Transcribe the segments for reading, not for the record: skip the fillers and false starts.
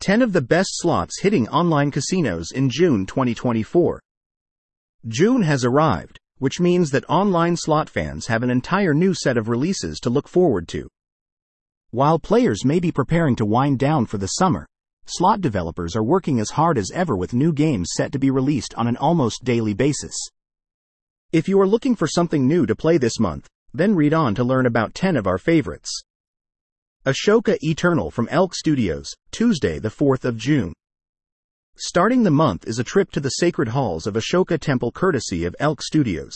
10 of the best slots hitting online casinos in June 2024. June has arrived, which means that online slot fans have an entire new set of releases to look forward to. While players may be preparing to wind down for the summer, slot developers are working as hard as ever with new games set to be released on an almost daily basis. If you are looking for something new to play this month, then read on to learn about 10 of our favorites. Ashoka Eternal from Elk Studios, Tuesday the 4th of June. Starting the month is a trip to the sacred halls of Ashoka Temple courtesy of Elk Studios.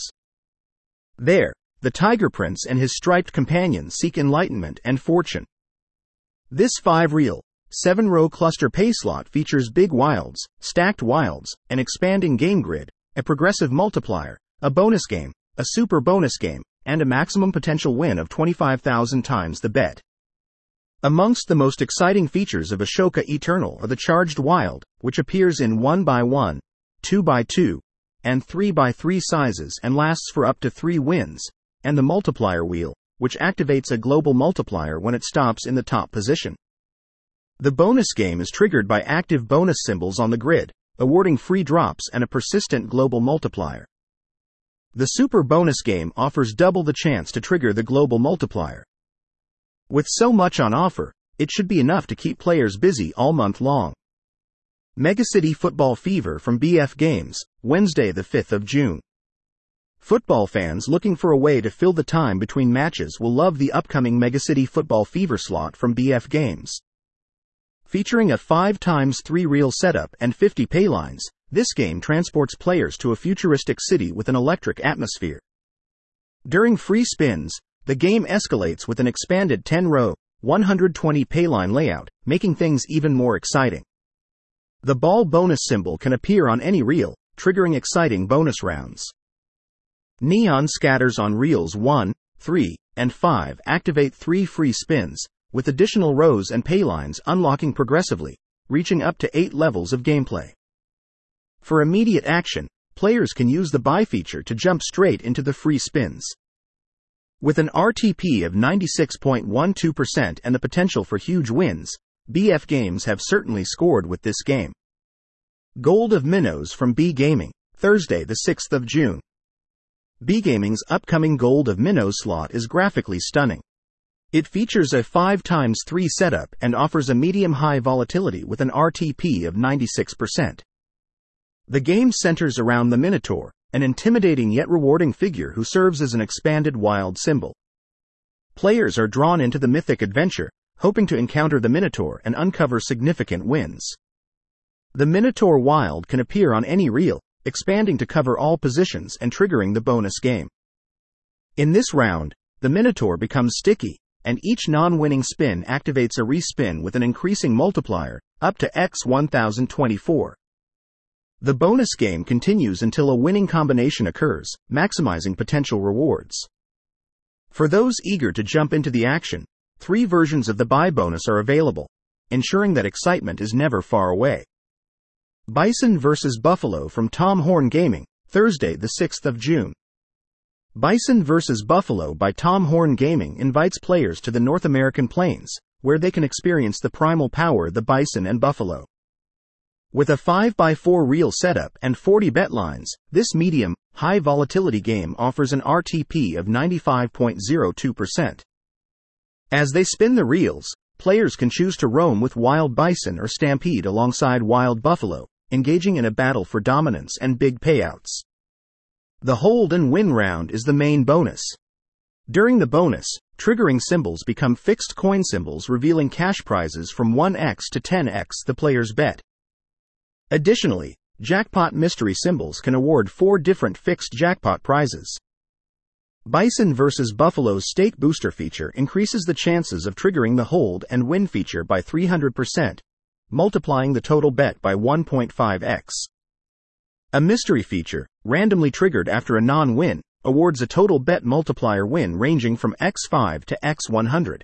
There, the Tiger Prince and his striped companions seek enlightenment and fortune. This 5-reel, 7-row cluster pay slot features big wilds, stacked wilds, an expanding game grid, a progressive multiplier, a bonus game, a super bonus game, and a maximum potential win of 25,000 times the bet. Amongst the most exciting features of Ashoka Eternal are the Charged Wild, which appears in 1x1, 2x2, and 3x3 sizes and lasts for up to 3 wins, and the Multiplier Wheel, which activates a global multiplier when it stops in the top position. The bonus game is triggered by active bonus symbols on the grid, awarding free drops and a persistent global multiplier. The super bonus game offers double the chance to trigger the global multiplier. With so much on offer, it should be enough to keep players busy all month long. Megacity Football Fever from BF Games, Wednesday the 5th of June. Football fans looking for a way to fill the time between matches will love the upcoming Megacity Football Fever slot from BF Games. Featuring a 5x3 reel setup and 50 paylines, this game transports players to a futuristic city with an electric atmosphere. During free spins, the game escalates with an expanded 10-row, 120 payline layout, making things even more exciting. The ball bonus symbol can appear on any reel, triggering exciting bonus rounds. Neon scatters on reels 1, 3, and 5 activate 3 free spins, with additional rows and paylines unlocking progressively, reaching up to 8 levels of gameplay. For immediate action, players can use the buy feature to jump straight into the free spins. With an RTP of 96.12% and the potential for huge wins, BF Games have certainly scored with this game. Gold of Minnows from B Gaming, Thursday the 6th of June. B Gaming's upcoming Gold of Minnows slot is graphically stunning. It features a 5x3 setup and offers a medium-high volatility with an RTP of 96%. The game centers around the Minotaur, an intimidating yet rewarding figure who serves as an expanded wild symbol. Players are drawn into the mythic adventure, hoping to encounter the Minotaur and uncover significant wins. The Minotaur Wild can appear on any reel, expanding to cover all positions and triggering the bonus game. In this round, the Minotaur becomes sticky, and each non-winning spin activates a respin with an increasing multiplier, up to x 1024. The bonus game continues until a winning combination occurs, maximizing potential rewards. For those eager to jump into the action, 3 versions of the buy bonus are available, ensuring that excitement is never far away. Bison vs. Buffalo from Tom Horn Gaming, Thursday the 6th of June. Bison vs. Buffalo by Tom Horn Gaming invites players to the North American plains, where they can experience the primal power of the bison and buffalo. With a 5x4 reel setup and 40 bet lines, this medium, high volatility game offers an RTP of 95.02%. As they spin the reels, players can choose to roam with wild bison or stampede alongside wild buffalo, engaging in a battle for dominance and big payouts. The hold and win round is the main bonus. During the bonus, triggering symbols become fixed coin symbols revealing cash prizes from 1x to 10x the player's bet. Additionally, jackpot mystery symbols can award 4 different fixed jackpot prizes. Bison vs. Buffalo's Stake Booster feature increases the chances of triggering the hold and win feature by 300%, multiplying the total bet by 1.5x. A mystery feature, randomly triggered after a non-win, awards a total bet multiplier win ranging from x5 to x100.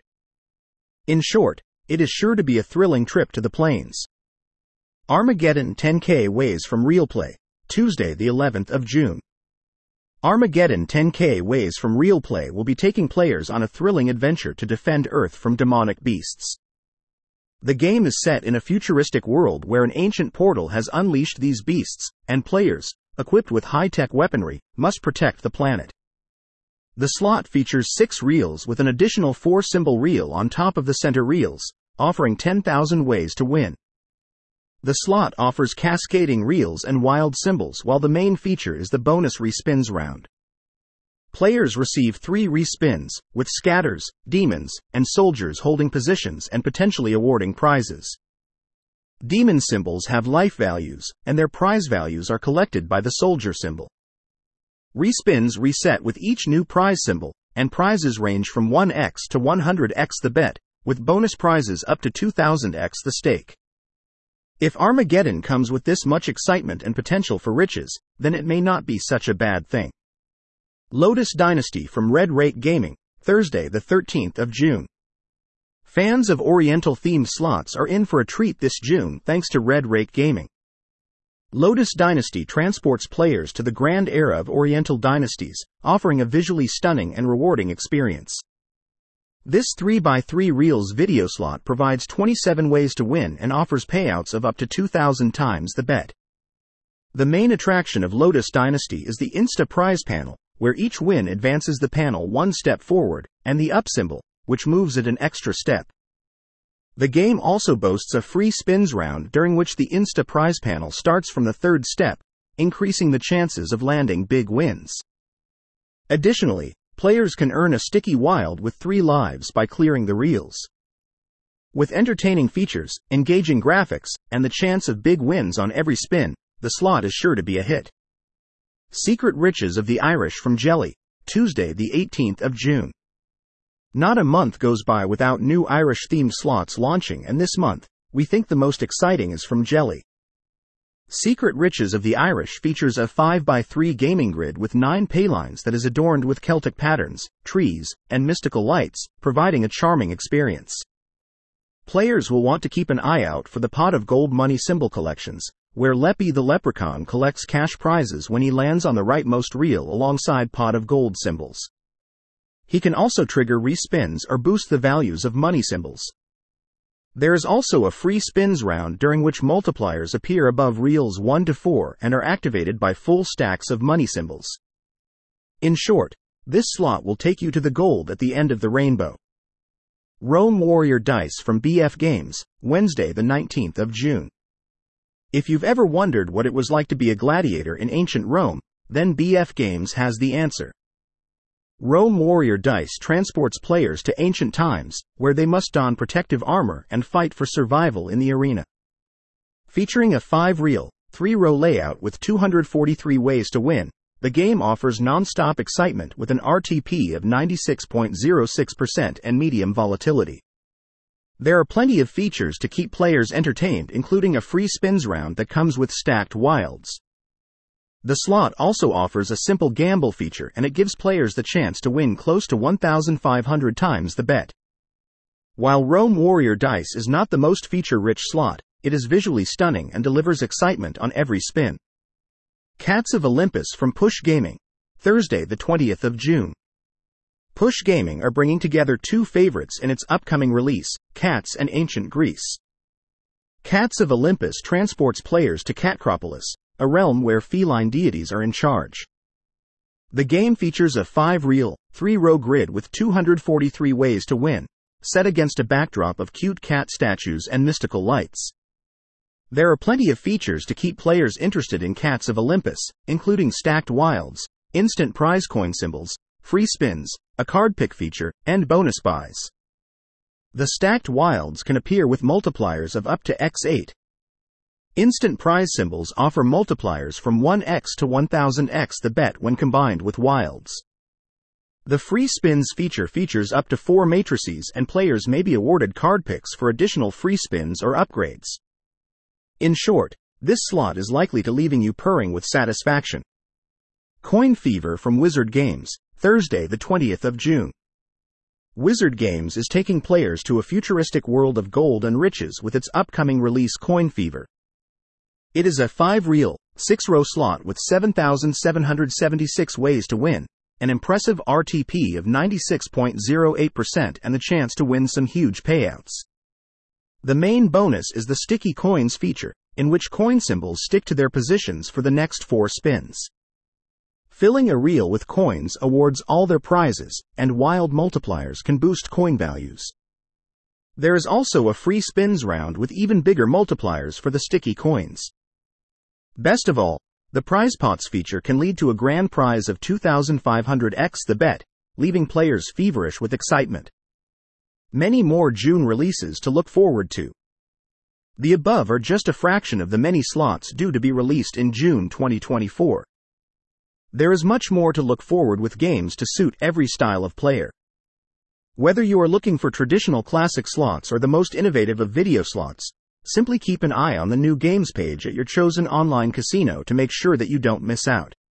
In short, it is sure to be a thrilling trip to the plains. Armageddon 10K Ways from RealPlay, Tuesday the 11th of June. Armageddon 10K Ways from RealPlay will be taking players on a thrilling adventure to defend Earth from demonic beasts. The game is set in a futuristic world where an ancient portal has unleashed these beasts, and players, equipped with high-tech weaponry, must protect the planet. The slot features 6 reels with an additional 4-symbol reel on top of the center reels, offering 10,000 ways to win. The slot offers cascading reels and wild symbols, while the main feature is the bonus respins round. Players receive 3 respins, with scatters, demons, and soldiers holding positions and potentially awarding prizes. Demon symbols have life values, and their prize values are collected by the soldier symbol. Respins reset with each new prize symbol, and prizes range from 1x to 100x the bet, with bonus prizes up to 2000x the stake. If Armageddon comes with this much excitement and potential for riches, then it may not be such a bad thing. Lotus Dynasty from Red Rake Gaming, Thursday the 13th of June. Fans of Oriental-themed slots are in for a treat this June thanks to Red Rake Gaming. Lotus Dynasty transports players to the grand era of Oriental dynasties, offering a visually stunning and rewarding experience. This 3x3 reels video slot provides 27 ways to win and offers payouts of up to 2,000 times the bet. The main attraction of Lotus Dynasty is the Insta Prize panel, where each win advances the panel 1 step forward, and the up symbol, which moves it an extra step. The game also boasts a free spins round during which the Insta Prize panel starts from the 3rd step, increasing the chances of landing big wins. Additionally, players can earn a sticky wild with 3 lives by clearing the reels. With entertaining features, engaging graphics, and the chance of big wins on every spin, the slot is sure to be a hit. Secret Riches of the Irish from Jelly, Tuesday the 18th of June. Not a month goes by without new Irish-themed slots launching, and this month, we think the most exciting is from Jelly. Secret Riches of the Irish features a 5x3 gaming grid with 9 paylines that is adorned with Celtic patterns, trees, and mystical lights, providing a charming experience. Players will want to keep an eye out for the Pot of Gold money symbol collections, where Leppy the Leprechaun collects cash prizes when he lands on the rightmost reel alongside Pot of Gold symbols. He can also trigger respins or boost the values of money symbols. There is also a free spins round during which multipliers appear above reels 1 to 4 and are activated by full stacks of money symbols. In short, this slot will take you to the gold at the end of the rainbow. Rome Warrior Dice from BF Games, Wednesday the 19th of June. If you've ever wondered what it was like to be a gladiator in ancient Rome, then BF Games has the answer. Rome Warrior Dice transports players to ancient times, where they must don protective armor and fight for survival in the arena. Featuring a 5-reel, 3-row layout with 243 ways to win, the game offers non-stop excitement with an RTP of 96.06% and medium volatility. There are plenty of features to keep players entertained, including a free spins round that comes with stacked wilds. The slot also offers a simple gamble feature, and it gives players the chance to win close to 1,500 times the bet. While Rome Warrior Dice is not the most feature-rich slot, it is visually stunning and delivers excitement on every spin. Cats of Olympus from Push Gaming, Thursday the 20th of June. Push Gaming are bringing together 2 favorites in its upcoming release, Cats and Ancient Greece. Cats of Olympus transports players to Catcropolis, a realm where feline deities are in charge. The game features a 5-reel, 3-row grid with 243 ways to win, set against a backdrop of cute cat statues and mystical lights. There are plenty of features to keep players interested in Cats of Olympus, including stacked wilds, instant prize coin symbols, free spins, a card pick feature, and bonus buys. The stacked wilds can appear with multipliers of up to x8. Instant prize symbols offer multipliers from 1x to 1000x the bet when combined with wilds. The free spins feature features up to 4 matrices, and players may be awarded card picks for additional free spins or upgrades. In short, this slot is likely to leaving you purring with satisfaction. Coin Fever from Wizard Games, Thursday the 20th of June. Wizard Games is taking players to a futuristic world of gold and riches with its upcoming release Coin Fever. It is a 5-reel, 6-row slot with 7,776 ways to win, an impressive RTP of 96.08% and the chance to win some huge payouts. The main bonus is the sticky coins feature, in which coin symbols stick to their positions for the next 4 spins. Filling a reel with coins awards all their prizes, and wild multipliers can boost coin values. There is also a free spins round with even bigger multipliers for the sticky coins. Best of all, the prize pots feature can lead to a grand prize of 2,500x the bet, leaving players feverish with excitement. Many more June releases to look forward to. The above are just a fraction of the many slots due to be released in June 2024. There is much more to look forward with games to suit every style of player. Whether you are looking for traditional classic slots or the most innovative of video slots, simply keep an eye on the new games page at your chosen online casino to make sure that you don't miss out.